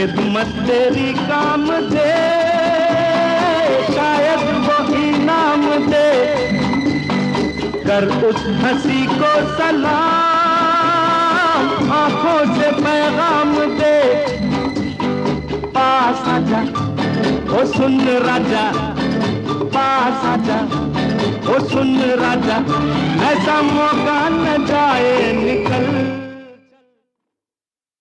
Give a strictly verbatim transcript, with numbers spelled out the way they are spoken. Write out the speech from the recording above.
खिदमत तेरी काम दे, शायद वो इनाम दे। कर उस हंसी को सलाम, आंखों से पैगाम दे। पास आजा ओ सुन राजा, पास आजा ओ सुन राजा, ऐसा मौका न जाए निकल।